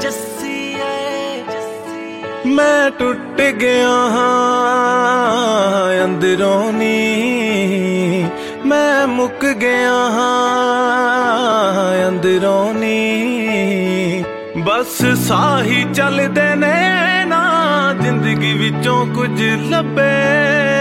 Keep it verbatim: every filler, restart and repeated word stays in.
मैं टुट गया हाँ अंदरों नी, मैं मुक गया हाँ अंदरों नी। बस साही चलदे ने ना जिंदगी विचों कुछ लभे।